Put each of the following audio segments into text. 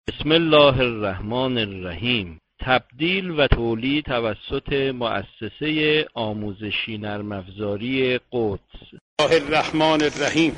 بسم الله الرحمن الرحیم. تبدیل و تولید توسط مؤسسه آموزشی نرم افزاری قدس. الله الرحمن الرحیم.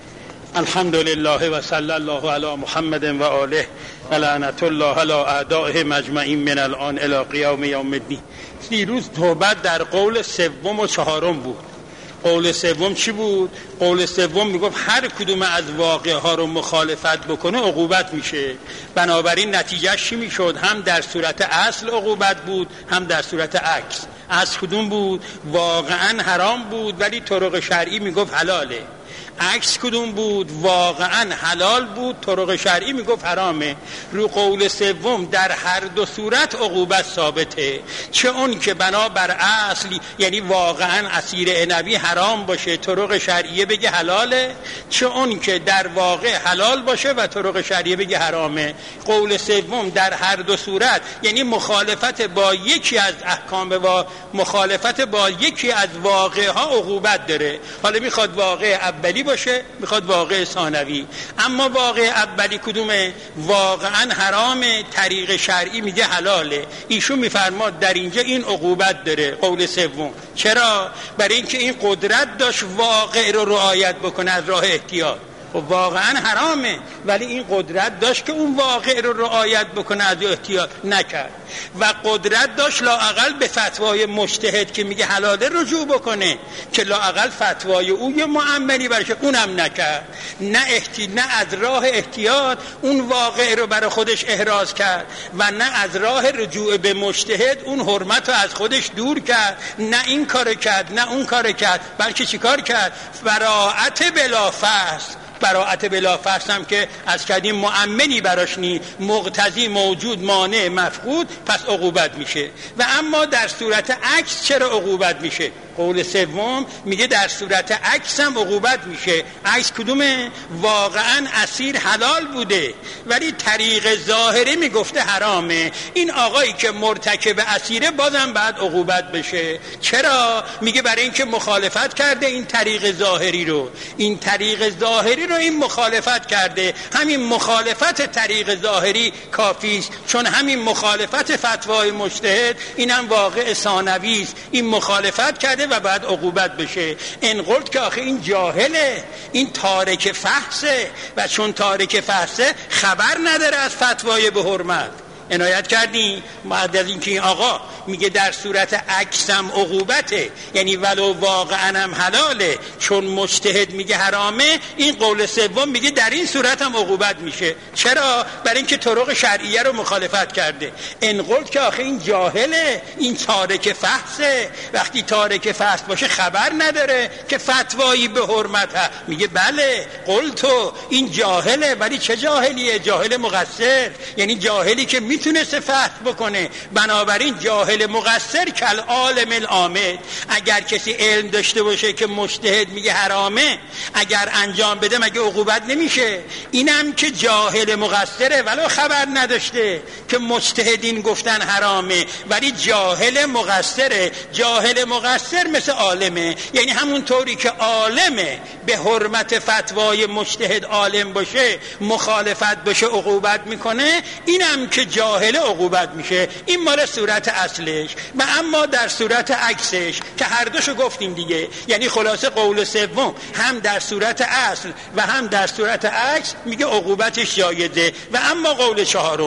الحمد لله و صلی الله علی محمد و آله و لعنت الله علی اعدائه مجمعین من الان الی قیام یوم الدین. دیروز توبت در قول سوم و چهارم بود. قول سوم چی بود؟ قول سوم میگفت هر کدوم از واقعه ها رو مخالفت بکنه عقوبت میشه. بنابراین نتیجهش چی میشد؟ هم در صورت اصل عقوبت بود، هم در صورت عکس. اصل کدوم بود؟ واقعا حرام بود ولی طرق شرعی میگفت حلاله. عکس کدوم بود؟ واقعا حلال بود، طرق شرعی میگفت حرامه. رو قول سوم در هر دو صورت عقوبت ثابته، چه اون که بنا بر اصل یعنی واقعا عصیر عنبی حرام باشه طرق شرعیه بگه حلاله، چه اون که در واقع حلال باشه و طرق شرعیه بگه حرامه. قول سوم در هر دو صورت یعنی مخالفت با یکی از احکام و مخالفت با یکی از واقعه ها عقوبت داره. حالا میخواد واقع اولی باشه، میخواد واقع ثانوی. اما واقع اولی کدومه؟ واقعا حرامه، طریق شرعی میگه حلاله. ایشون میفرماد در اینجا این عقوبت داره. قول سوم چرا؟ برای اینکه این قدرت داشت واقع رو رعایت بکنه از راه احتیاط. واقعا حرامه ولی این قدرت داشت که اون واقع رو رعایت بکنه از احتیاط نکرد، و قدرت داشت لااقل به فتوای مجتهد که میگه حلاله رجوع بکنه که لااقل فتوای او یه معملی برشه، اونم نکرد. نه از راه احتیاط اون واقع رو برای خودش احراز کرد و نه از راه رجوع به مجتهد اون حرمت رو از خودش دور کرد. نه این کار کرد نه اون کار کرد، بلکه چیکار کرد؟ براءت بلا فصل. براءت بلا فصل هم که از کردیم معملی براش نی، مقتضی موجود مانع مفقود، پس عقوبت میشه. و اما در صورت عکس چرا عقوبت میشه؟ قول سوم میگه در صورت عکس هم عقوبت میشه. عکس کدومه؟ واقعا اسیر حلال بوده ولی طریق ظاهری میگفته حرامه. این آقایی که مرتکب اسیره بازم بعد عقوبت بشه. چرا؟ میگه برای اینکه مخالفت کرده این طریق ظاهری رو. این طریق ظاهری رو این مخالفت کرده. همین مخالفت طریق ظاهری کافیست، چون همین مخالفت فتوای مجتهد اینم واقع ثانوی است. این مخالفت کرده و بعد عقوبت بشه. این قلت که آخه این جاهله، این تارک فحصه، و چون تارک فحصه خبر نداره از فتوای به حرمت. عنایت کردی؟ بعد از اینکه این آقا میگه در صورت عکسم عقوبته، یعنی ولو واقعا هم حلاله چون مجتهد میگه حرامه، این قول سوم میگه در این صورت هم عقوبت میشه. چرا؟ برای اینکه طرق شرعیه رو مخالفت کرده. این قلت که آخه این جاهله، این تارک فحصه. وقتی تارک فحص باشه خبر نداره که فتوایی به حرمت ها. میگه بله قلتو این جاهله، ولی چه جاهلیه؟ جاهل مقصر، یعنی جاهلی که میتونسته فحص بکنه. بنابراین جاهل مقصر کل عالم العامد. اگر کسی علم داشته باشه که مجتهد میگه حرامه، اگر انجام بده مگه عقوبت نمیشه؟ اینم که جاهل مقصره ولو خبر نداشته که مجتهدین گفتن حرامه، ولی جاهل مقصره. جاهل مقصر مثل عالمه، یعنی همون طوری که عالمه به حرمت فتوای مجتهد عالم باشه مخالفت باشه عقوبت میکنه، اینم که جاهل عقوبت میشه. این مال صورت اصلش. و اما در صورت عکسش که هر دوشو گفتیم دیگه، یعنی خلاصه قول سوم هم در صورت اصل و هم در صورت عکس میگه عقوبتش جایزه. و اما قول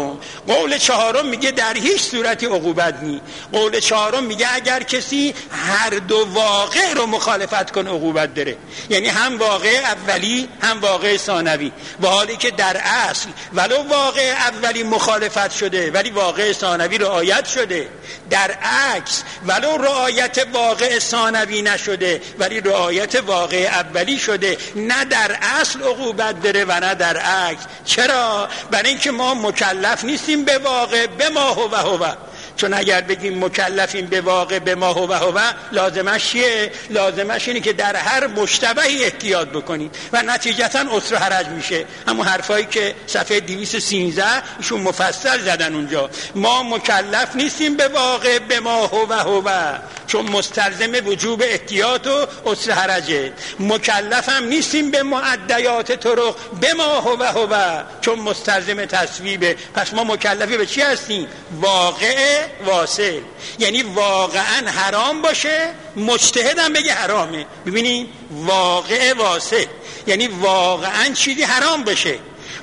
چهارم میگه در هیچ صورتی عقوبت نی. قول چهارم میگه اگر کسی هر دو واقع رو مخالفت کنه عقوبت داره، یعنی هم واقع اولی هم واقع ثانوی. و حالی که در اصل ولو واقع اولی مخالفت شده ولی واقع ثانوی رعایت شده، در عکس ولو رعایت واقع ثانوی نشده ولی رعایت واقع اولی شده، نه در اصل عقوبت داره و نه در عکس. چرا؟ برای اینکه ما مکلف نیستیم به واقع به ما هو. چون اگر بگیم مکلفیم به واقع به ما هو لازمش چیه؟ لازمش اینه که در هر مشتبهی احتیاط بکنیم و نتیجتا عسر و حرج میشه. همون حرفایی که صفحه 213 ایشون مفصل زدن اونجا. ما مکلف نیستیم به واقع به ما هو چون مستلزم وجوب احتیاط و عسر حرجه. مکلف هم نیستیم به معدیات طرق بما هو چون مستلزم تصویبه. پس ما مکلفی به چی هستیم؟ واقع واصل، یعنی واقعا حرام باشه مجتهد هم بگه حرامه. ببینید واقع واصل یعنی واقعا چیزی حرام بشه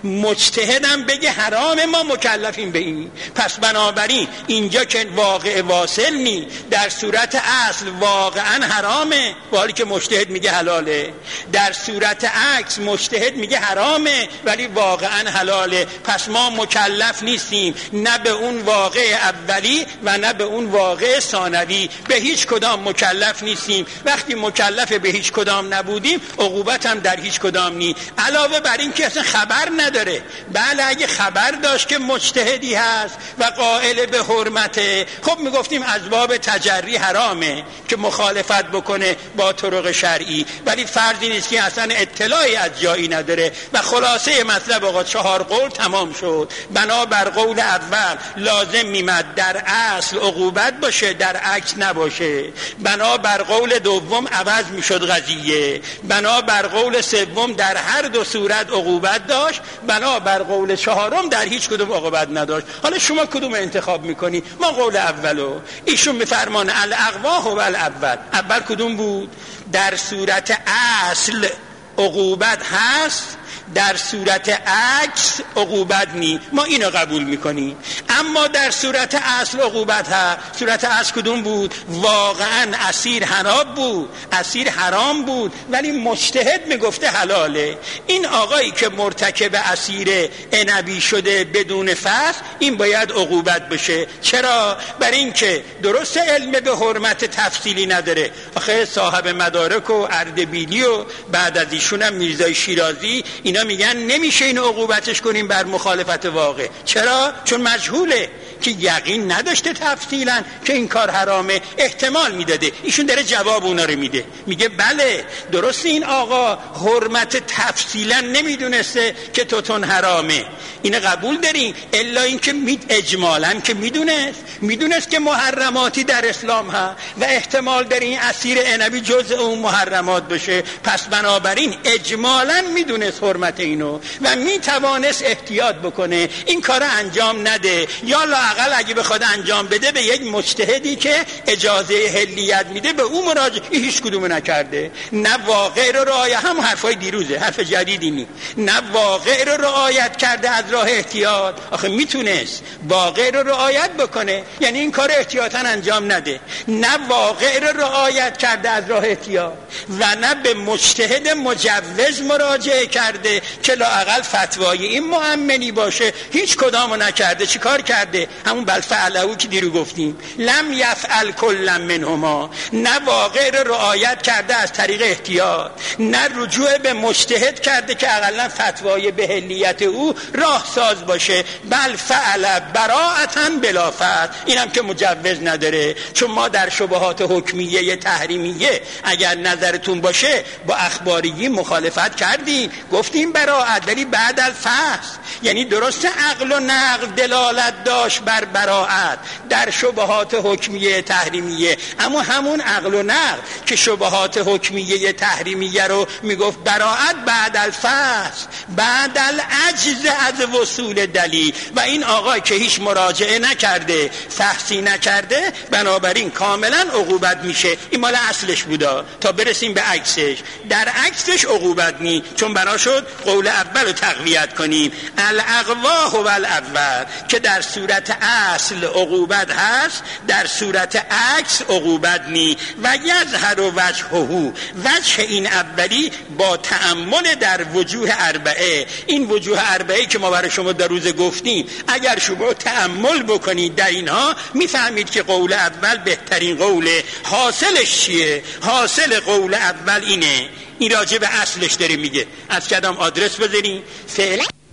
مجتهدم بگه حرام، ما مکلفیم به این. پس بنابراین اینجا که واقع واصل نی، در صورت اصل واقعا حرامه ولی که مجتهد میگه حلاله، در صورت عکس مجتهد میگه حرامه ولی واقعا حلاله. پس ما مکلف نیستیم نه به اون واقع اولی و نه به اون واقع ثانوی، به هیچ کدام مکلف نیستیم. وقتی مکلف به هیچ کدام نبودیم عقوبت هم در هیچ کدام نی. علاوه بر این که اصلا خبر نداره. بله اگه خبر داشت که مجتهدی هست و قائل به حرمته، خب میگفتیم از باب تجری حرامه که مخالفت بکنه با طرق شرعی، ولی فرضی نیست که اصلا اطلاعی از جایی نداره. و خلاصه مطلب آقا 4 قول تمام شد. بنا بر قول اول لازم میمد در اصل عقوبت باشه در عکس نباشه. بنا بر قول دوم عوض میشد قضیه. بنا بر قول سوم در هر دو صورت عقوبت داشت. بنا بر قول چهارم در هیچ کدوم عقوبت نداشت. حالا شما کدوم انتخاب میکنی؟ ما قول اولو. ایشون میفرمان الاقواه و الاول. اول کدوم بود؟ در صورت اصل عقوبت هست، در صورت عکس عقوبت نی. ما اینو قبول میکنیم. اما در صورت اصل عقوبت ها. صورت اصل کدوم بود؟ واقعا اسیر حرام بود، اسیر حرام بود ولی مجتهد میگفته حلاله. این آقایی که مرتکب اسیر عنبی شده بدون فصل، این باید عقوبت بشه. چرا؟ برای اینکه درست علم به حرمت تفصیلی نداره. آخه صاحب مدارک و اردبیلی و بعد از ایشون هم میرزای شیرازی اینا میگن نمیشه اینو عقوبتش کنیم بر مخالفت واقع. چرا؟ چون مجهوله، که یقین نداشته تفصیلا که این کار حرامه، احتمال میداده. ایشون داره جواب اونا رو میده، میگه بله درست این آقا حرمت تفصیلا نمیدونسته که توتون حرامه، اینو قبول داریم. الا اینکه اجمالا که میدونست که محرماتی در اسلام ها و احتمال داره این اسیر عنبی جزء اون محرمات بشه. پس بنابراین اجمالا میدونست حرمت اینو و میتوانست احتیاط بکنه این کار انجام نده، یا لااقل اگه بخواد انجام بده به یک مجتهدی که اجازه حلیت میده به اون مراجعه. هیچ کدومو نکرده. نه واقع رو رعایت، هم حرفای دیروزه، حرف جدیدی نی. نه واقع رو رعایت کرده از راه احتیاط. آخه میتونست واقع رو رعایت بکنه، یعنی این کار احتیاطاً انجام نده. نه واقع رو رعایت کرده از راه احتیاط و نه به مجتهد مجوز مراجعه کرده که لااقل فتوای این مؤمنی باشه. هیچ کدامو نکرده. چی کار کرده؟ همون بل فعلهو که دیرو گفتیم. لم یفعل کل منهما. نه واقع رو رعایت کرده از طریق احتیاط، نه رجوع به مجتهد کرده که اقلا فتوای به حلیت او راه ساز باشه. بل فعل براءتا بلا فتح. اینم که مجوز نداره. چون ما در شبهات حکمیه تحریمیه اگر نظرتون باشه با اخباریی مخالفت کردیم، گفتیم براءت ولی بعد الفحص، یعنی درست عقل و نقل دلالت داشت بر براءت در شبهات حکمیه تحریمیه، اما همون عقل و نقل که شبهات حکمیه تحریمیه رو میگفت براءت بعد الفحص، بعد العجز از وصول دلیل. و این آقای که هیچ مراجعه نکرده، فحصی نکرده، بنابراین کاملا عقوبت میشه. این مال اصلش بودا تا برسیم به عکسش. در عکسش عقوبت نی، چون بنا شد قول اول رو تقویت کنیم. الاقواه و الاول که در صورت اصل عقوبت هست، در صورت عکس عقوبت نی. و یظهر وجهه، وجه این اولی با تأمل در وجوه اربعه. این وجوه اربعه که ما برای شما در روز گفتیم، اگر شما تأمل بکنید در اینها میفهمید که قول اول بهترین قوله. حاصلش چیه؟ حاصل قول اول اینه. این راجع به اصلش داره میگه. از کدام آدرس بذاریم؟ فعلا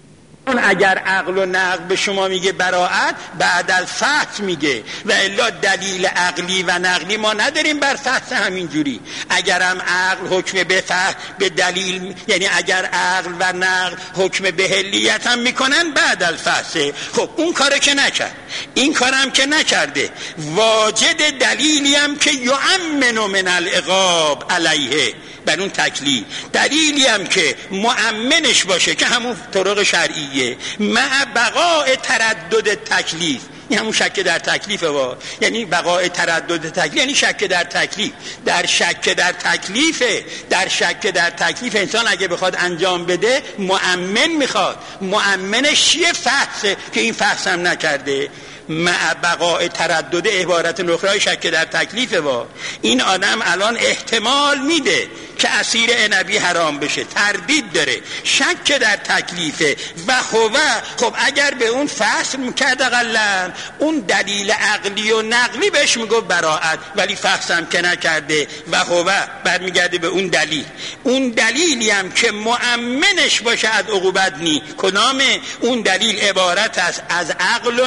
اگر عقل و نقل به شما میگه براءت، بعد الفحص میگه، و الا دلیل عقلی و نقلی ما نداریم بر فحص همینجوری. اگرم عقل حکم به دلیل، یعنی اگر عقل و نقل حکم به حلیت هم میکنن بعد الفحص. خب اون کاره که نکرد، این کارم که نکرده، واجد دلیلی هم که یؤمن من العقاب علیه، بر اون تکلیف دلیلی هم که مؤمنش باشه که همون طرق شرعیه، مع بقاء تردد تکلیف، این همون شک در تکلیفه یعنی بقاء تردد تکلیف یعنی شک در تکلیف. در شک در تکلیف انسان اگه بخواد انجام بده مؤمن میخواد. مؤمنش چیه؟ فحصه، که این فحص هم نکرده. مع بقاء تردد عبارت نخرای شک در تکلیفه این آدم الان احتمال میده که عصیر عنبی حرام بشه، تردید داره، شک در تکلیفه و خب اگر به اون فصل میکرد اقلا اون دلیل عقلی و نقلی بهش میگو براءت، ولی فصل هم که نکرده و برمیگرده به اون دلیلی هم که مؤمنش باشه از عقوبت نی. کدامه؟ اون دلیل عبارت است از عقل و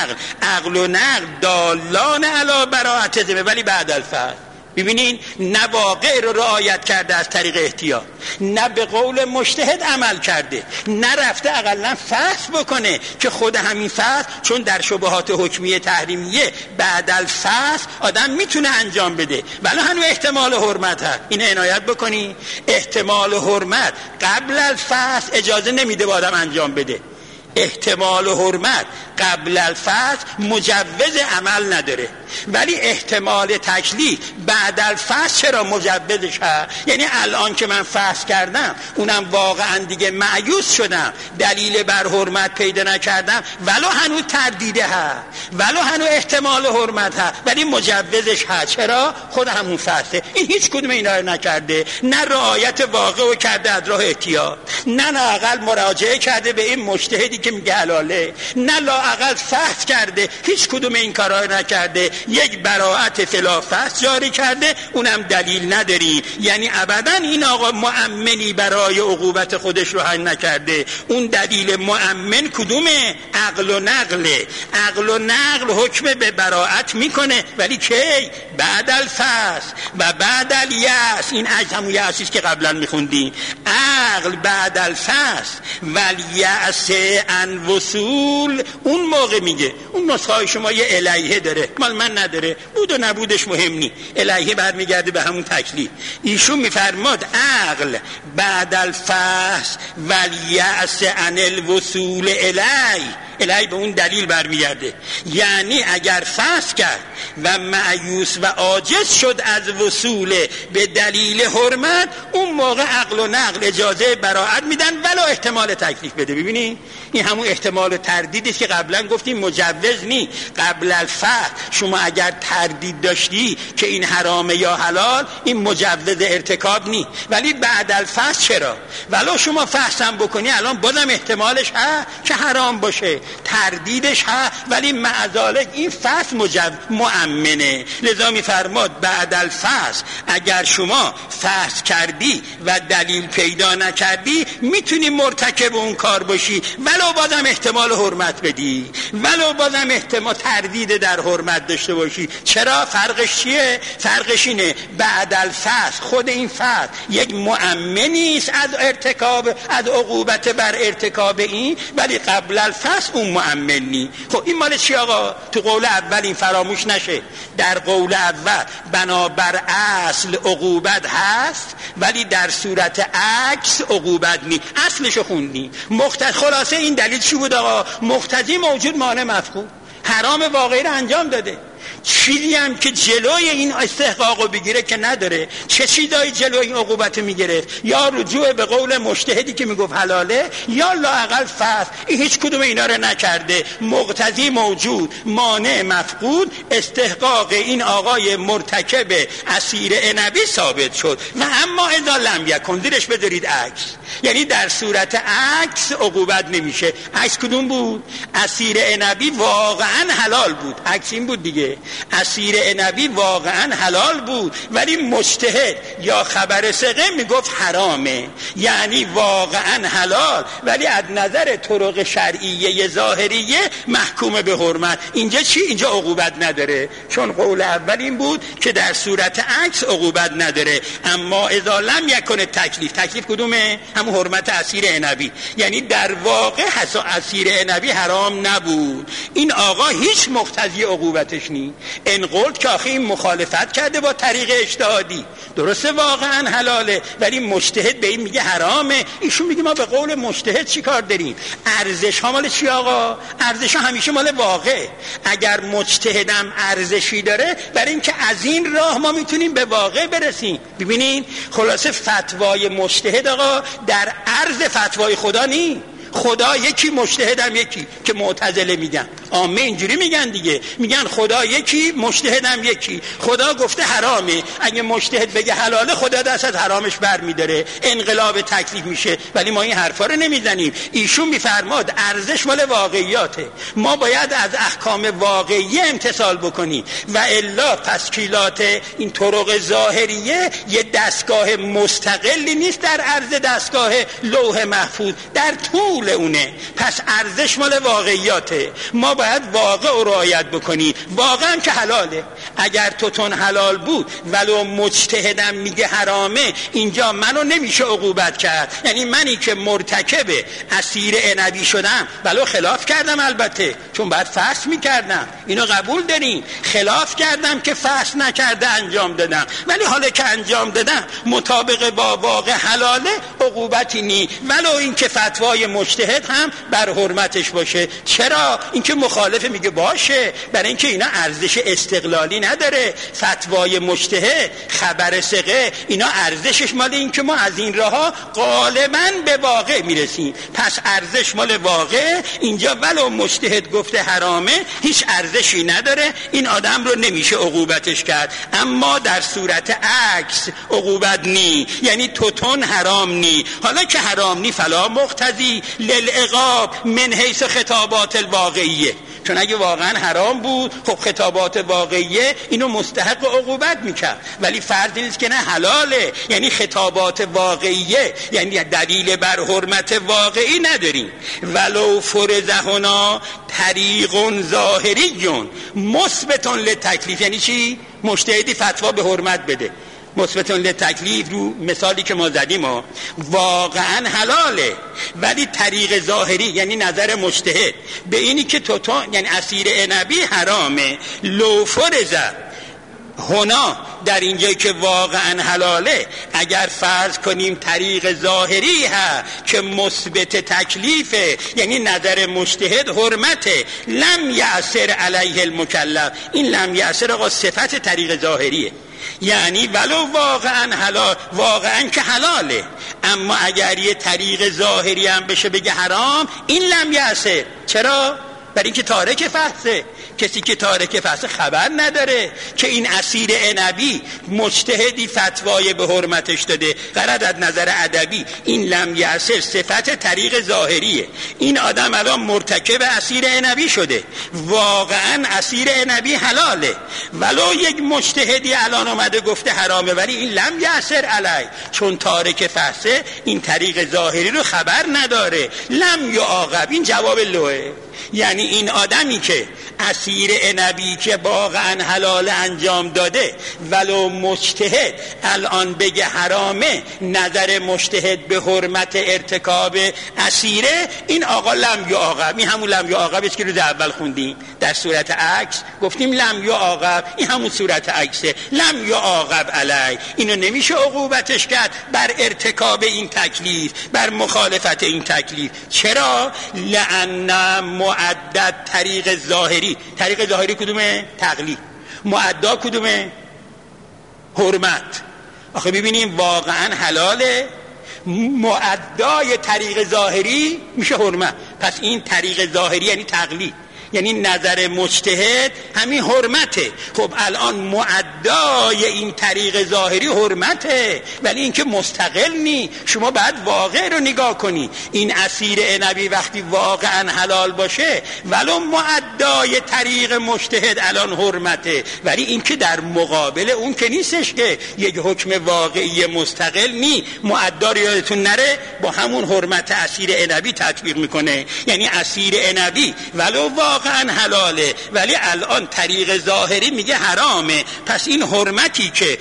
نقل دالان علی براءت ذمه، ولی بعد الفصل. ببینین، نه واقع رو رعایت کرده از طریق احتیاط، نه به قول مجتهد عمل کرده، نه رفته اقلا فحص بکنه که خود همین فحص، چون در شبهات حکمیه تحریمیه بعد الفحص آدم میتونه انجام بده، ولی هنوز احتمال حرمت هست. این عنایت بکنی، احتمال حرمت قبل الفحص اجازه نمیده با آدم انجام بده. احتمال حرمت قبل الفحص مجوز عمل نداره، ولی احتمال تکلیف بعد الفحص چرا مجوزش هست؟ یعنی الان که من فحص کردم اونم واقعا دیگه مایوس شدم، دلیل بر حرمت پیدا نکردم، ولو هنوز تردیده هست، ولو هنوز احتمال حرمت هست، ولی مجوزش هست. چرا؟ خود همون فحصه. این هیچ کدوم اینا رو نکرده، نه رعایت واقع رو کرده از راه احتیاط، نه لااقل مراجعه کرده به این مجتهدی که میگه حلاله، نه لااقل فحص کرده، هیچ کدوم این کارا رو نکرده، یک براءت فلا فحص جاری کرده، اونم دلیل نداری. یعنی ابدا این آقا مؤمنی برای عقوبت خودش رو حل نکرده. اون دلیل مؤمن کدومه؟ عقل و نقله. عقل و نقل حکم به براءت میکنه، ولی کی؟ بعد الفحص و بعد الیأس. این همون یأسیست که قبلا میخوندیم. عقل بعد الفحص و الیأس عن وصول، اون موقع میگه. اون نسخه شما یه الیه داره، مال من نداره، بود و نبودش مهم نی، الیه برمیگرده به همون تکلیف. ایشون میفرماد عقل بعد الفحص و الیأس عن الوصول الی به اون دلیل برمیگرده. یعنی اگر فحص کرد و مایوس و عاجز شد از وصول به دلیل حرمت، اون موقع عقل و نقل اجازه براءت میدن ولو احتمال تکلیف بده. ببینید این همون احتمال تردیدی که قبلا گفتیم مجوز نی. قبل الفحص شما اگر تردید داشتی که این حرامه یا حلال، این مجوز ارتکاب نی، ولی بعد الفحص چرا؟ ولو شما فحص هم بکنی الان بازم احتمالش هست که حرام باشه، تردیدش هست، ولی معذالک این فحص مؤمنه. لذا میفرماد بعد الفحص اگر شما فحص کردی و دلیل پیدا نکردی میتونی مرتکب اون کار باشی، ولو بازم احتمال حرمت بدی، ولو بازم احتمال تردید در حرمت داشته باشی. چرا؟ فرقش چیه؟ فرقش اینه بعد الفحص خود این فحص یک مؤمنی است از ارتکاب، از عقوبت بر ارتکاب این، ولی قبل الفحص اون مؤمنی. خب این مال چی آقا؟ تو قول اول این فراموش نشه، در قول اول بنابر اصل عقوبت هست، ولی در صورت عکس عقوبت نی. اصلشو خوندی. خلاصه این دلیل چی بود آقا؟ مقتضی موجود مانع مفقود، حرام واقعی رو انجام داده. چیزی هم که جلوی این استحقاقو بگیره که نداره. چه چیزایی جلوی این عقوبت میگرفت؟ یا رجوع به قول مجتهدی که میگفت حلاله، یا لااقل فحص. این هیچ کدوم اینا رو نکرده. مقتضی موجود مانع مفقود، استحقاق این آقای مرتکب عصیر عنبی ثابت شد. و اما اذا لم یکن، زیرش بذارید عکس، یعنی در صورت عکس عقوبت نمیشه. عکس کدوم بود؟ عصیر عنبی واقعا حلال بود. عکس این بود دیگه، عصیر عنبی واقعا حلال بود ولی مجتهد یا خبر ثقه میگفت حرامه، یعنی واقعا حلال ولی از نظر طرق شرعیه ظاهریه محکوم به حرمت. اینجا چی؟ اینجا عقوبت نداره، چون قول اول این بود که در صورت عکس عقوبت نداره. اما اذا لم یکن تکلیف، تکلیف کدومه؟ همون حرمت عصیر عنبی، یعنی در واقع عصیر عنبی حرام نبود. این آقا هیچ مقتضی عقوبتش نی. ان قلت که آخه این مخالفت کرده با طریق اجتهادی، درسته واقعا حلاله ولی مجتهد به این میگه حرامه. ایشون میگه ما به قول مجتهد چی کار داریم؟ ارزش ها مال چی آقا؟ ارزش ها همیشه مال واقع. اگر مجتهدم ارزشی داره برای اینکه از این راه ما میتونیم به واقع برسیم. ببینین خلاصه فتوای مجتهد آقا در عرض فتوای خدا نی. خدا یکی، مجتهدم یکی، که معتزله میگن. عامه اینجوری میگن دیگه، میگن خدا یکی، مجتهدم یکی. خدا گفته حرامه، اگه مجتهد بگه حلاله خدا دست از حرامش بر میداره، انقلاب تکلیف میشه. ولی ما این حرفا رو نمیزنیم. ایشون میفرماد ارزش مال واقعیاته، ما باید از احکام واقعی امتثال بکنیم و الا تشکیلات این طرق ظاهریه یه دستگاه مستقلی نیست در عرض دستگاه لوح محفوظ، در طول اونه. پس ارزش مال واقعیاته، ما باید واقع رو رعایت بکنی. واقعا که حلاله، اگر توتون حلال بود ولو مجتهدم میگه حرامه، اینجا منو نمیشه عقوبت کرد. یعنی منی که مرتکب عصیر عنبی شدم ولو خلاف کردم، البته چون بعد فحص میکردم، اینو قبول دارین، خلاف کردم که فحص نکرده انجام دادم، ولی حالا که انجام دادم مطابق با واقع حلاله، عقوبتی نی ولو این که فتوای مجتهد هم بر حرمتش باشه. چرا؟ اینکه مخالف میگه باشه، برای اینکه اینا ارزش استقلالی نداره. فتوای مجتهد، خبر ثقه، اینا ارزشش مال این که ما از این راهها غالبا به واقع میرسیم. پس ارزش مال واقع. اینجا ولو مجتهد گفته حرامه هیچ ارزشی نداره، این آدم رو نمیشه عقوبتش کرد. اما در صورت عکس عقوبت نی، یعنی توتون حرام نی. حالا که حرام نی فلا مقتضی للعقاب من حیث خطابات الواقعیه، چون اگه واقعا حرام بود خب خطابات واقعیه اینو مستحق عقوبت میکرد، ولی فرض نیست که نه حلاله، یعنی خطابات واقعیه، یعنی دلیل بر حرمت واقعی نداریم. ولو فرض هنا طریق ظاهری مثبت للتکلیف، یعنی چی؟ مجتهدی فتوا به حرمت بده، مثبت للتکلیف، رو مثالی که ما زدیم واقعا حلاله ولی طریق ظاهری یعنی نظر مجتهد به اینی که توتون یعنی عصیر عنبی حرامه. لو فرض هنا، در اینجایی که واقعا حلاله، اگر فرض کنیم طریق ظاهری ها که مثبت تکلیفه، یعنی نظر مجتهد حرمته، لم یأثر علیه المکلف. این لم یأثر آقا صفت طریق ظاهریه، یعنی ولو واقعا حلال، واقعا که حلاله، اما اگر یه طریق ظاهری هم بشه بگه حرام، این لم یأثر. چرا؟ برای اینکه تارک فحصه. کسی که تارک فحصه خبر نداره که این عصیر عنبی مجتهدی فتوای به حرمتش داده. غرض از نظر ادبی این لم یأثر صفت طریق ظاهریه. این آدم الان مرتکب عصیر عنبی شده، واقعا عصیر عنبی حلاله، ولو یک مجتهدی الان اومده گفته حرامه، ولی این لم یأثر علی، چون تارک فحصه این طریق ظاهری رو خبر نداره. لم یعاقب، این جواب لوحه. یعنی این آدمی که عصیر عنبی که واقعا حلال انجام داده ولو مجتهد الان بگه حرامه، نظر مجتهد به حرمت ارتکاب عصیره، این آقا لم یعاقب. این همون لم یعاقب است که روز اول خوندیم در صورت عکس، گفتیم لم یعاقب، این همون صورت عکسه، لم یعاقب علی. اینو نمیشه عقوبتش کرد بر ارتکاب این تکلیف، بر مخالفت این تکلیف. چرا؟ لأن معدد طریق ظاهری. طریق ظاهری کدومه؟ تقلید. معدا کدومه؟ حرمت. آخه ببینیم واقعا حلاله، معدای طریق ظاهری میشه حرمت. پس این طریق ظاهری یعنی تقلید، یعنی نظر مجتهد همین حرمته. خب الان معدای مؤدای این طریق ظاهری حرمته، ولی این که مستقل نی. شما باید واقع رو نگاه کنی. این عصیر عنبی وقتی واقعا حلال باشه ولو مؤدای طریق مجتهد الان حرمته، ولی این که در مقابل اون که نیستش که یک حکم واقعی مستقل نی. مؤدا یادتون نره با همون حرمت عصیر عنبی تطبیق میکنه. یعنی عصیر عنبی ولو واقعا حلاله ولی الان طریق ظاهری میگه حرامه، پس این حرمتی که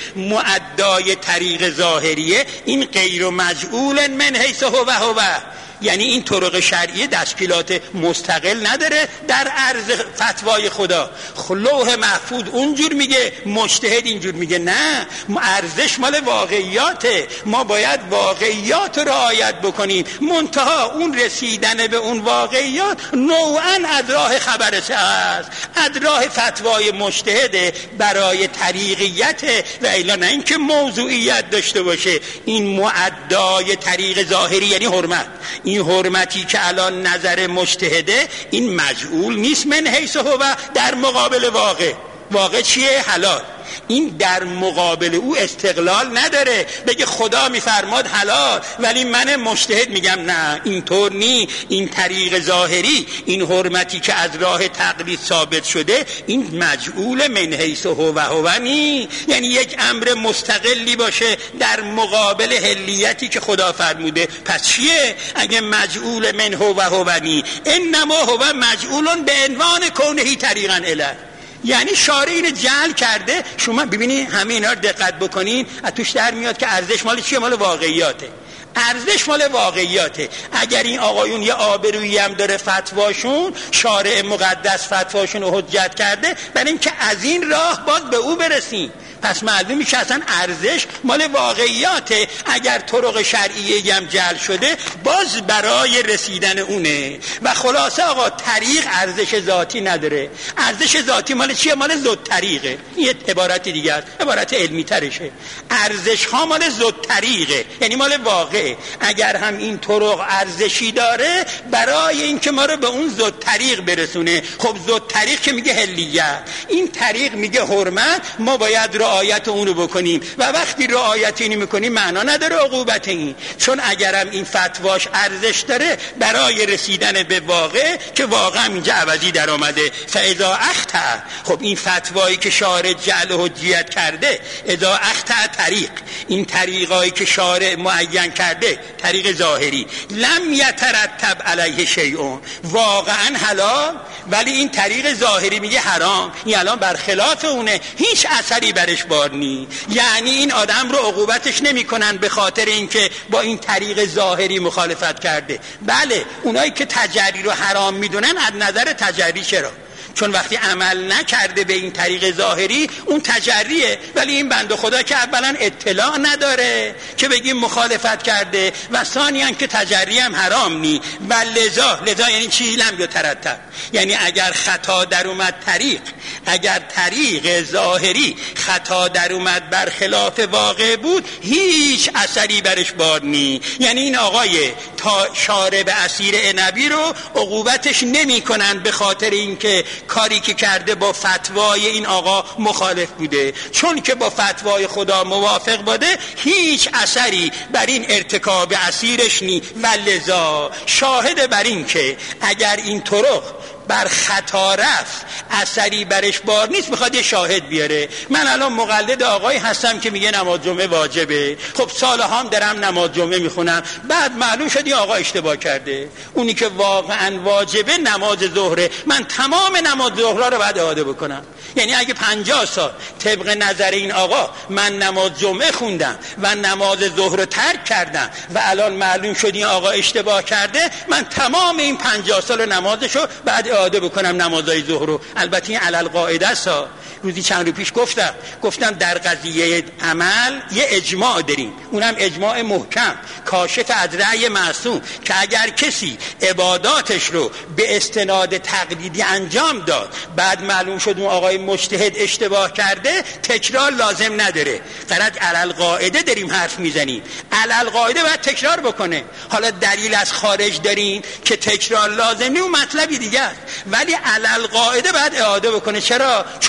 مؤدای طریق ظاهریه این غیر مجعول من حیث هو، یعنی این طرق شرعی تشکیلات مستقل نداره در عرض فتوای خدا. لوح محفوظ اونجور میگه، مجتهد اینجور میگه. نه، ارزش مال واقعیاته، ما باید واقعیات رعایت بکنیم. منتها اون رسیدن به اون واقعیات نوعا از راه خبرسه است، از راه فتوای مجتهده برای طریقیت و الا نه اینکه موضوعیت داشته باشه. این مؤدای طریق ظاهری یعنی حرمت. این حرمتی که الان نظر مجتهده این مجعول نیست من حیث هو در مقابل واقع چیه؟ حلال. این در مقابل او استقلال نداره بگه خدا میفرماد حلال ولی من مجتهد میگم نه اینطور نی. این طریق ظاهری، این حرمتی که از راه تقلید ثابت شده این مجعول من حیث هو نی، یعنی یک امر مستقلی باشه در مقابل حلیتی که خدا فرموده. پس چیه اگه مجعول من هو نی؟ انما هو مجعول به عنوان کونه طریقا اله، یعنی شارع اینو جعل کرده. شما ببینید همه اینا رو دقت بکنین از توش در میاد که ارزش مال چیه؟ مال واقعیاته. ارزش مال واقعیاته. اگر این آقایون یه آبرویی هم داره فتواشون، شارع مقدس فتواشون رو حجت کرده برای اینکه از این راه باید به او برسیم. پس معلوم میشه اصلا ارزش مال واقعیاته. اگر طرق شرعیه هم جعل شده باز برای رسیدن اونه. و خلاصه آقا طریق ارزش ذاتی نداره. ارزش ذاتی مال چیه؟ مال زود طریقه. این عبارت دیگه است، عبارت علمی ترشه. ارزش ها مال زود طریقه، یعنی مال واقعه. اگر هم این طرق ارزشی داره برای اینکه ما رو به اون زود طریق برسونه. خب زود طریق که میگه حلیت، این طریق میگه حرمت، ما باید رعایت اون رو بکنیم و وقتی رعایت اینو میکنیم معنا نداره عقوبت این، چون اگرم این فتواش ارزش داره برای رسیدن به واقع که واقعا اینجا عوضی در آمده. فاذا اخطأ، خب این فتوایی که شارع جعل حجیت کرده، اذا اخطأ طریق، این طریقایی که شارع معین کرده طریق ظاهری، لم یترتب علیه شیء، واقعا حلال ولی این طریق ظاهری میگه حرام، این الان برخلاف اونه، هیچ اثری برش بار نی. یعنی این آدم رو عقوبتش نمی کنن به خاطر اینکه با این طریق ظاهری مخالفت کرده. بله اونایی که تجری رو حرام میدونن از نظر تجری چرا؟ چون وقتی عمل نکرده به این طریق ظاهری اون تجریه، ولی این بنده خدا که اولا اطلاع نداره که بگیم مخالفت کرده و ثانیاً که تجری هم حرام نی. و لذا یعنی چی؟ لم یترتب، یعنی اگر خطا در اومد طریق، اگر طریق ظاهری خطا در اومد برخلاف واقع بود هیچ اثری برش بار نی. یعنی این آقای تا شارب اسیر عنبی رو عقوبتش نمی کنن به خاطر اینکه کاری که کرده با فتوای این آقا مخالف بوده، چون که با فتوای خدا موافق بوده هیچ اثری بر این ارتکاب اسیرش نی. و لذا شاهد بر این که اگر این طرق بر خطا رفت اثری برش بار نیست میخواد یه شاهد بیاره. من الان مقلد آقایی هستم که میگه نماز جمعه واجبه، خب سالها هم دارم نماز جمعه میخونم، بعد معلوم شد این آقا اشتباه کرده، اونی که واقعا واجبه نماز ظهره، من تمام نماز ظهرها رو باید اعاده بکنم. یعنی اگه 50 سال طبق نظر این آقا من نماز جمعه خوندم و نماز ظهر رو ترک کردم و الان معلوم شد این آقا اشتباه کرده، من تمام این 50 سال نمازشو بعد اعاده بکنم نمازهای ظهر رو. البته این علل قاعده است. روزی چند روز پیش گفتم در قضیه عمل یه اجماع داریم، اونم اجماع محکم کاشف از رأی معصوم که اگر کسی عباداتش رو به استناد تقلیدی انجام داد بعد معلوم شد اون آقای مجتهد اشتباه کرده تکرار لازم نداره. غرض علل قاعده داریم حرف میزنیم، علل قاعده باید تکرار بکنه. حالا دلیل از خارج داریم که تکرار لازم نیست، اون مطلبی دیگه است، ولی علل قاعده باید اعاده بکنه. چرا؟ چون میزان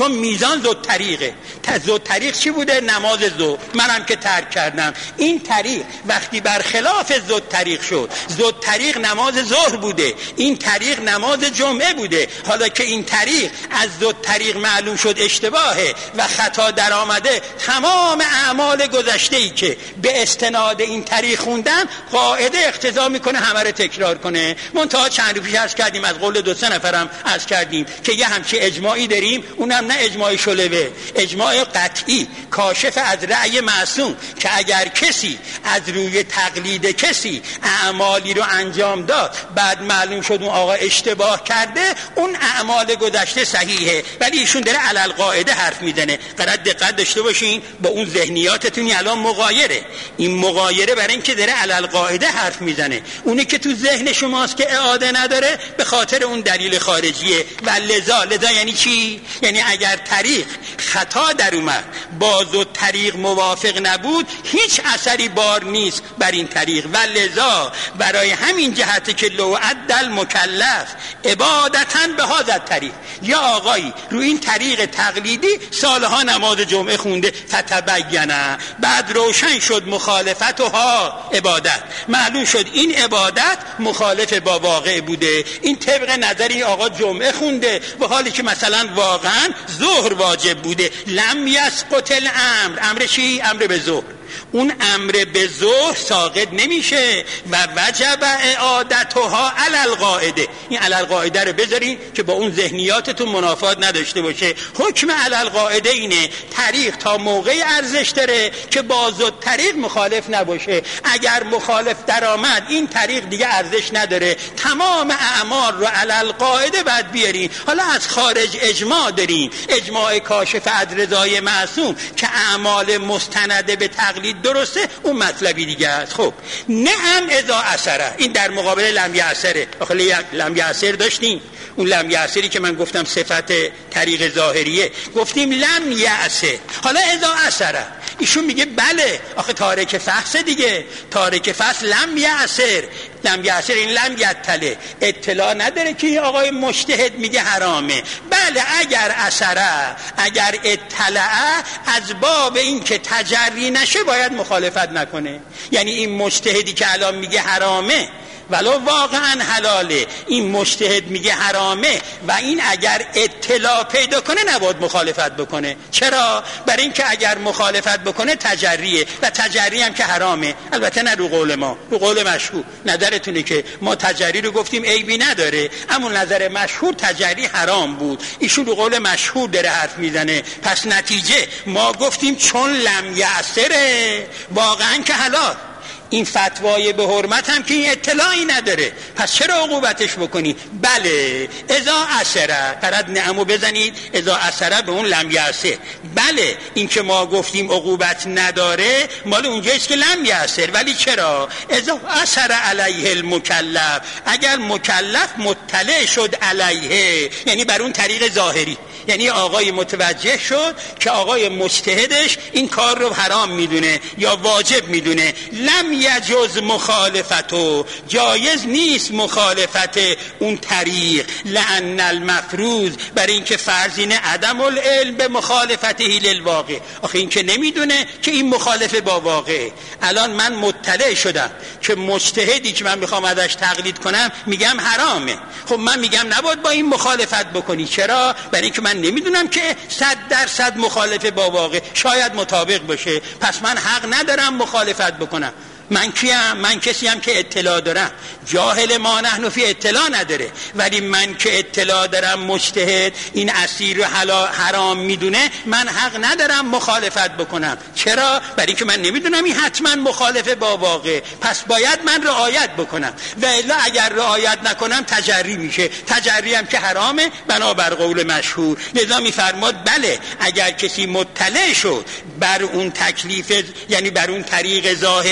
میزان زود طریقه. زود طریق چی بوده؟ نماز ظهر، منم که ترک کردم. این طریق وقتی برخلاف زود طریق شد، زود طریق نماز ظهر بوده، این طریق نماز جمعه بوده. حالا که این طریق از زود طریق معلوم شد اشتباهه و خطا در آمده، تمام اعمال گذشته‌ای که به استناد این طریق خوندن قاعده اقتضا میکنه همه رو تکرار کنه. منتها چند روز پیش عرض کردیم، از قول 2-3 نفرم عرض کردیم که یه همچین اجماعی داریم، اونم نه اجماع شلوه، اجماع قطعی کاشف از رأی معصوم که اگر کسی از روی تقلید کسی اعمالی رو انجام داد، بعد معلوم شد اون آقا اشتباه کرده، اون اعمال گذشته صحیحه، ولی ایشون داره علل قاعده حرف میزنه. قرار دقت داشته باشین، با اون ذهنیاتتون الان مغایره. این مغایره برای اینکه داره علل قاعده حرف میزنه، اونی که تو ذهن شماست که اعاده نداره به خاطر اون دلیل خارجیه. و لذا یعنی چی؟ یعنی اگر طریق خطا در اومد، باز و طریق موافق نبود، هیچ اثری بار نیست بر این طریق. و لذا برای همین جهته که لو عدل مکلف عبادتاً به هذا طریق، یا آقایی رو این طریق تقلیدی سالها نماز جمعه خونده، فتبینه، بعد روشن شد مخالفتها عبادت، معلوم شد این عبادت مخالف با واقع بوده، این طبق نظر این آقا جمعه خونده و حالی که مثلا واقعا ظهر واجب بوده. لم یسقط الامر، امر چی؟ امر به ظهر. اون امر به ظهر ساقط نمیشه و وجب اعادتها علی القاعده. این علی القاعده رو بذارین که با اون ذهنیاتتون منافات نداشته باشه. حکم علی القاعده اینه طریق تا موقعی ارزش داره که با زود طریق مخالف نباشه. اگر مخالف درآمد، این طریق دیگه ارزش نداره، تمام اعمال رو علی القاعده بعد بیارین. حالا از خارج اجماع دارین، اجماع کاشف از رضای معصوم که اعمال مستنده به تقلید درسته، اون مطلبی دیگه است. خب نعم اذا اثره، این در مقابل لم یعثره. آخه لم یعثر داشتیم، اون لم یعثری که من گفتم صفت طریق ظاهریه، گفتیم لم یعثر. حالا اذا اثره ایشون میگه بله، آخه تارک فحص دیگه، تارک فحص لم یعثر. لم یعثر این لم یطلع، اطلاع نداره که آقای مجتهد میگه حرامه. بله اگر اثره، اگر اطلع، از باب این که تجری نشه باید مخالفت نکنه. یعنی این مجتهدی که الان میگه حرامه ولو واقعا حلاله، این مجتهد میگه حرامه و این اگر اطلاع پیدا کنه نباید مخالفت بکنه. چرا؟ برای اینکه اگر مخالفت بکنه تجریه و تجری هم که حرامه. البته نه رو قول ما، رو قول مشهور. نظرتونه که ما تجری رو گفتیم عیبی نداره، اما نظر مشهور تجری حرام بود. ایشون رو قول مشهور داره حرف میزنه. پس نتیجه ما گفتیم چون لم یعثره واقعا که حلال. این فتوای به حرمت هم که این اطلاعی نداره، پس چرا عقوبتش بکنی؟ بله اذا اثره، قرد نعمو بزنید، اذا اثره به اون لم یعثر. بله این که ما گفتیم عقوبت نداره مال اونجاییست که لم یعثر. ولی چرا؟ اذا اثر علیه المکلف، اگر مکلف مطلع شد علیه، یعنی بر اون طریق ظاهری، یعنی آقای متوجه شد که آقای مجتهدش این کار رو حرام میدونه یا واجب میدونه، لم یجوز مخالفتو، جایز نیست مخالفت اون طریق. لأن المفروض، برای اینکه فرضینه عدم العلم به مخالفته للواقع. آخه این که نمیدونه که این مخالفه با واقع. الان من مطلع شدم که مجتهدی که من میخوام ازش تقلید کنم میگم حرامه، خب من میگم نباید با این مخالفت بکنی. چرا؟ برای اینکه من نمیدونم که 100% مخالفه با واقع، شاید مطابق باشه، پس من حق ندارم مخالفت بکنم. من کیم؟ من کسی هم که اطلاع دارم. جاهل ما نحن فی اطلاع نداره، ولی من که اطلاع دارم مجتهد این اسیر رو حرام میدونه، من حق ندارم مخالفت بکنم. چرا؟ برای اینکه من نمیدونم این حتما مخالفه با واقع، پس باید من رعایت بکنم و الا اگر رعایت نکنم تجری میشه. تجری هم که حرامه بنابر قول مشهور. لذا میفرماد بله اگر کسی مطلع شد بر اون تکلیف، یعنی بر اون طریق ظاهری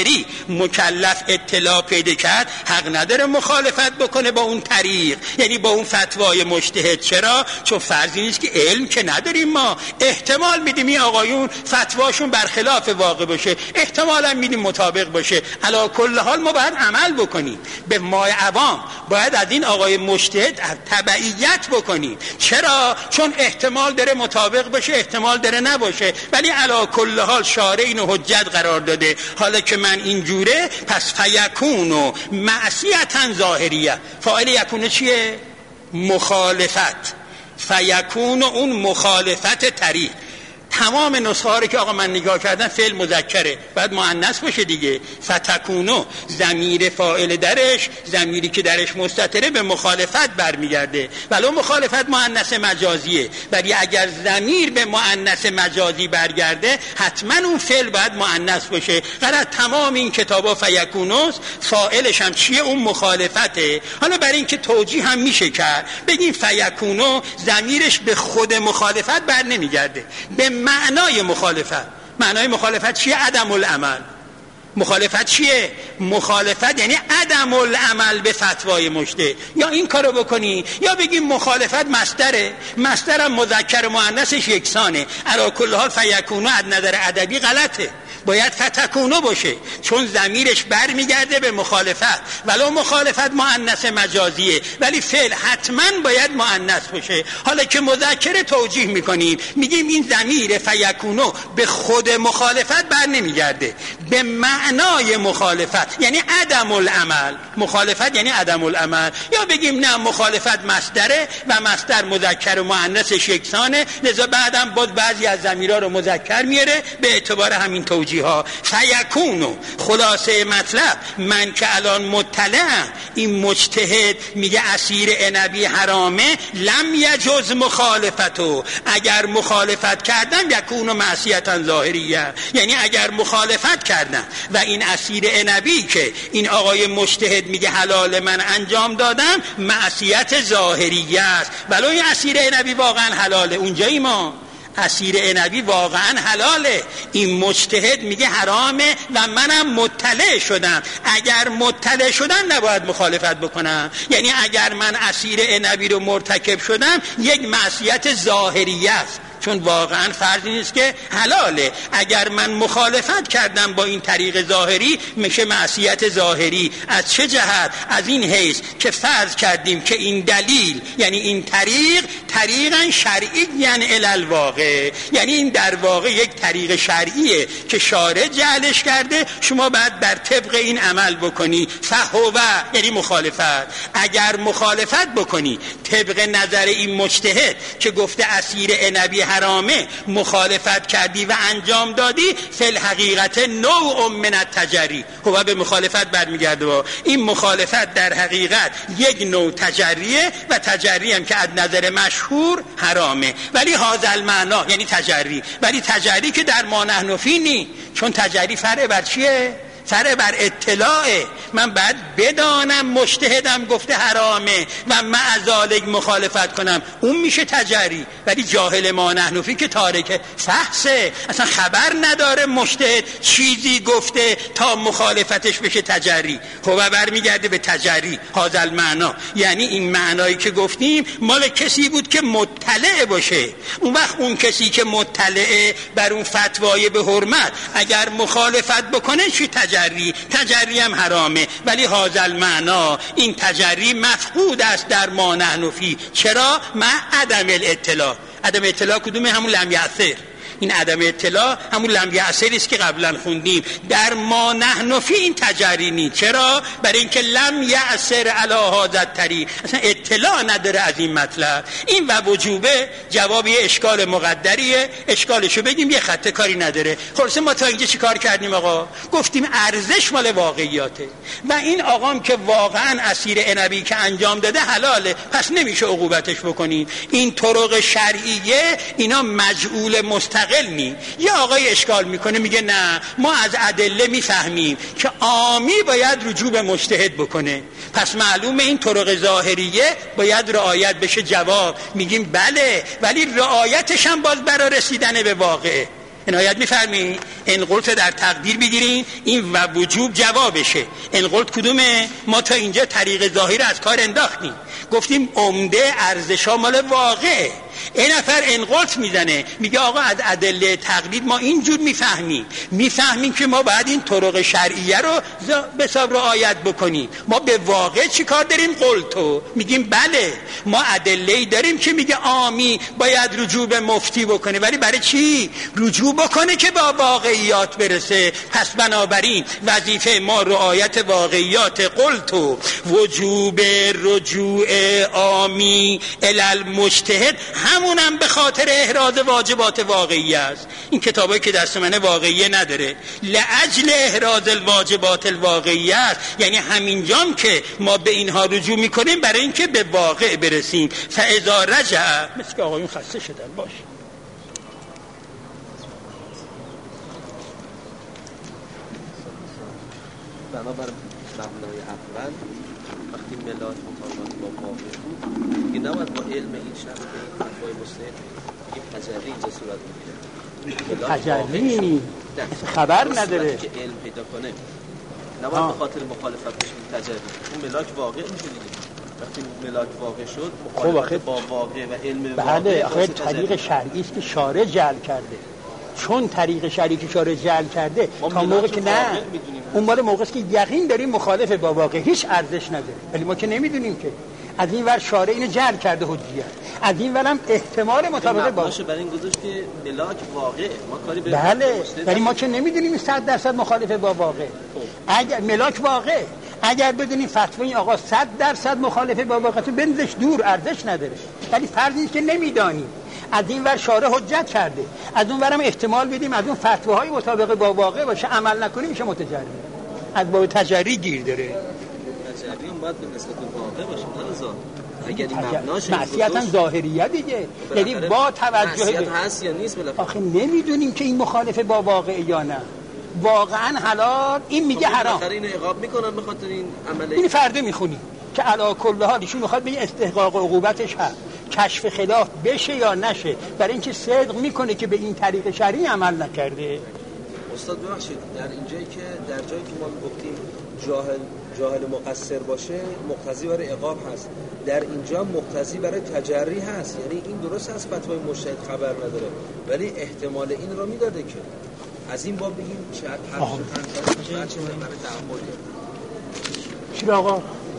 مکلف اطلاع پیدا کرد حق نداره مخالفت بکنه با اون طریق، یعنی با اون فتوای مجتهد. چرا؟ چون فرضی نیست که علم که نداریم، ما احتمال میدیم این آقایون فتواشون برخلاف واقع باشه، احتمالا میدیم مطابق باشه. علی کل حال ما باید عمل بکنیم، به ما عوام باید از این آقای مجتهد تبعیت بکنیم. چرا؟ چون احتمال داره مطابق باشه، احتمال داره نباشه، ولی علی کل حال شارع اینو حجت قرار داده. حالا که من اینجوره، پس فیکونو معصیتا ظاهریه. فاعل یکونه چیه؟ مخالفت. فیکونو اون مخالفت طریق. تمام نسخه ها رو که آقا من نگاه کردم فعل مذکره، باید مؤنث باشه دیگه. فتکونو ضمیر فاعل درش، ضمیری که درش مستتره، به مخالفت برمیگرده، ولو مخالفت مؤنث مجازیه. ولی اگر ضمیر به مؤنث مجازی برگرده، حتما اون فعل باید مؤنث باشه. قرار تمام این کتابا فیکونوس، فاعلش هم چیه؟ اون مخالفته. حالا برای اینکه توجیه هم میشه کرد، بگیم فیکونو ضمیرش به خود مخالفت بر نمیگرده، به معنای مخالفت. معنای مخالفت چیه؟ عدم العمل. مخالفت چیه؟ مخالفت یعنی عدم العمل به فتوای مجتهد. یا این کارو بکنی، یا بگیم مخالفت مصدره، مصدرم مذکر و مؤنثش یکسانه. علی کل حال فیکونو از نظر ادبی غلطه، باید فتکونو باشه، چون ضمیرش برمیگرده به مخالفت، ولو مخالفت مؤنث مجازیه، ولی فعل حتما باید مؤنث باشه. حالا که مذکر توجیه میکنیم، میگیم این ضمیر فیکونو به خود مخالفت بر نمیگرده، به معنای مخالفت یعنی عدم العمل. مخالفت یعنی عدم العمل. یا بگیم نه، مخالفت مصدره و مصدر مذکر و مؤنثش یکسانه، لذا بعدم باز بعضی از ضمیرها رو مذکر میاره به اعتبار همین توجیه ها. فیکونو خلاصه مطلب، من که الان مطلعم، این مجتهد میگه عصیر عنبی حرامه، لم یجوز مخالفتو، اگر مخالفت کردم یکونو معصیتا ظاهریه، یعنی اگر مخالفت کردم و این عصیر عنبی که این آقای مجتهد میگه حلال من انجام دادم، معصیت ظاهریه است. ولو این عصیر عنبی واقعا حلاله، اونجایی ما عصیر عنبی واقعا حلاله، این مجتهد میگه حرامه و منم مطلع شدم. اگر مطلع شدم نباید مخالفت بکنم، یعنی اگر من عصیر عنبی رو مرتکب شدم، یک معصیت ظاهریه است، چون واقعا فرضی نیست که حلاله. اگر من مخالفت کردم با این طریق ظاهری، میشه معصیت ظاهری. از چه جهت؟ از این حیث که فرض کردیم که این دلیل، یعنی این طریقا شرعی، یعنی الالواقع، یعنی این در واقع یک طریق شرعیه که شارع جعلش کرده، شما باید بر طبق این عمل بکنی. فهو یعنی مخالفت. اگر مخالفت بکنی طبق نظر این مجتهد که گفته عصیر عنبی حرامه، مخالفت کردی و انجام دادی، فی الحقیقت نوع من التجری، هو به مخالفت برمیگرده. با این مخالفت در حقیقت یک نوع تجریه و تجری هم که از نظر مشهور حرامه، ولی هذا المعنی یعنی تجری، ولی تجری که در ما نحن فی نی، چون تجری فرع بر چیه؟ فرع بر اطلاعه. من بعد بدانم مجتهدم گفته حرامه و مع ذالک مخالفت کنم، اون میشه تجری. ولی جاهل ما نحن فی که تارک فحصه، اصلا خبر نداره مجتهد چیزی گفته تا مخالفتش بشه تجری، خب برمیگرده به تجری. هذا المعنی یعنی این معنایی که گفتیم مال کسی بود که مطلع باشه. اون وقت اون کسی که مطلعه بر اون فتوای به حرمت اگر مخالفت بکنه چی؟ تجری هم حرامه. ولی هذا المعنی، این تجری مفقود است در ما نحن فی. چرا؟ مع عدم الاطلاع. عدم اطلاع کدومه؟ همون لم یأثر. این عدم اطلاع همون لم یأثری است که قبلا خوندیم. در ما نحن فی این تجری نیست. چرا؟ برای اینکه لم یأثر علی هذا الطریق، اصلا اطلاع نداره از این مطلب. این و وجوبه جواب یه اشکال مقدریه، اشکالشو بگیم یه خط کاری نداره. خلاص ما تا اینجا چی کار کردیم آقا؟ گفتیم ارزش مال واقعیاته و این آقام که واقعا عصیر عنبی که انجام داده حلاله، پس نمیشه عقوبتش بکنید. این طرق شرعیه اینا مجعول مستقل نی. یه آقای اشکال میکنه میگه نه، ما از ادله میفهمیم که عامی باید رجوع به مجتهد بکنه، پس معلومه این طرق ظاهریه باید رعایت بشه. جواب میگیم بله، ولی رعایتش هم باز برای رسیدن به واقعه. عنایت می‌فرمایید؟ انقلت در تقدیر بگیرین، این و وجوب جوابشه. انقلت کدومه؟ ما تا اینجا طریق ظاهر از کار انداختیم، گفتیم عمده ارزشا مال واقعه. این نفر انقلت میزنه میگه آقا از ادله تقلید ما اینجور میفهمیم که ما باید این طرق شرعیه رو به حساب رعایت بکنیم. ما به واقع چی کار داریم؟ قلتو میگیم بله ما ادله‌ای داریم که میگه عامی باید رجوع به مفتی بکنه، ولی برای چی رجوع بکنه که با واقعیات برسه؟ پس بنابراین وظیفه ما رعایت واقعیات. قلتو وجوب رجوع عامی الی المجتهد همونم به خاطر احراز واجبات واقعی است. این کتابایی که دست منه واقعیه نداره، لاجل احراز الواجبات الواقعیه است. یعنی همینجام که ما به اینها رجوع میکنیم برای اینکه به واقع برسیم. فاذا رجع، مثل که آقایون خسته شدن باش. بنابر مبنای اول وقتی ملاک مطابقت با واقع بود دیگه نباید با علم این شخص به این فتوای مستند این تجری اینجا صورت میگیره. تجری خبر نداره که علم پیدا کنه، نباید به خاطر مخالفت بشه این تجری. اون ملاک واقع میشه دیگه. وقتی ملاک واقع شد مخالفت با واقع و علم واقع. بله آخه طریق شرعی است که شارع جعل کرده. چون طریق شرعی که شارع جعل کرده تا موقع که نه اون موقع است که یقین داریم مخالف با واقع هیچ ارزش نداره، ولی ما که نمیدونیم که از این ور شارع اینو جعل کرده حجیت، از این ورم احتمال مطابقه باشه. برای این گذاشت که ملاک واقع ما کاری به بله ولی ما که نمیدونیم 100% مخالف با واقع. اگر ملاک واقع اگر بدونیم فتوا این آقا 100% مخالف با واقع تو بنزش دور ارزش نداره، ولی فرض اینه که نمیدانیم. از این ور شارع حجت کرده، از اون ورم احتمال بدیم از اون فتواهای مطابق با واقع باشه، عمل نکنیم میشه متجری. از باب تجری گیر داره. تجری هم باید به نسبت واقع باشه، نه ظاهر. اگر این مبناش معصیت هم ظاهریه دیگه، یعنی با توجه معصیت هست یا نیست بالاخره. آخه نمیدونیم که این مخالف با واقع یا نه. واقعا حلال این میگه حرام. بالاخره اینو عقاب میکنن به خاطر این عمل. این فرده میخونی که علی کل حال ایشون میخواد بگه استحقاق عقوبتش هست، کشف خلاف بشه یا نشه، برای اینکه صدق میکنه که به این طریق شرعی عمل نکرده. استاد ببخشید در اینجایی که در جایی که ما گفتیم جاهل مقصر باشه مقتضی برای عقاب هست، در اینجا مقتضی برای تجری هست. یعنی این درست هست فتوای مجتهد خبر نداره ولی احتمال این رو میداده که از این باب بگیم چه برای تعامل. چرا آقا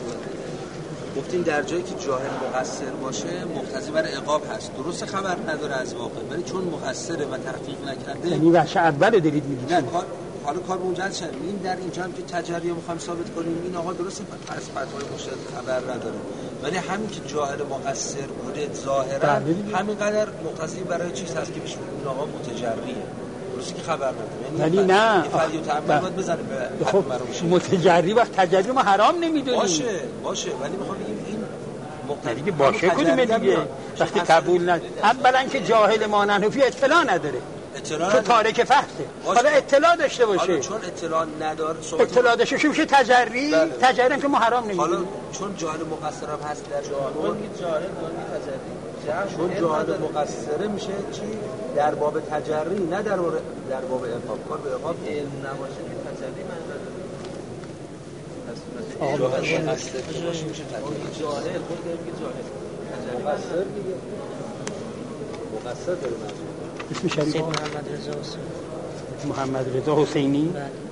گفتیم در جایی که جاهل مقصر باشه مقتضی برای عقاب هست، درست خبر نداره از واقع ولی چون مقصره و تحقیق نکرده. یعنی بخش اول دارید میگید نه حالا کار به اونجا شد. این در اینجا هم که تجری رو می‌خوایم ثابت کنیم این آقا درست از فتوای مجتهد خبر نداره ولی همین که جاهل مقصر بوده ظاهرا همینقدر مقتضی برای چیز هست که بهش اون آقا متجریه، درسته که خبر نداره. ولی نه فعلی و تعمل باید بزنه به خب متجری وقت تجری ما حرام نمیدونیم. باشه ولی میخوام بگیم این مقتضی که باشه کدومه دیگه وقتی قبول نداره. اولا که جاهل مانحنفی اطلاع نداره، تو تارک فحصه. حالا اطلاع داشته باشه، چون اطلاع نداره اطلاع داشته باشه میشه تجری. تجری هم که ما حرام نمیدونیم. حالا چون جاهل مقصر هم هست در جاهل تجری، چون جاهل مقصره میشه چی در باب تجری نه در باب عقاب. کار به عقاب علم نباشه که تجری من جاهل مقصر باشه میشه تجری. جاهل خود میگه جاهل مقصر دیگه مقصر داره. اسم شریف محمد رضا حسینی.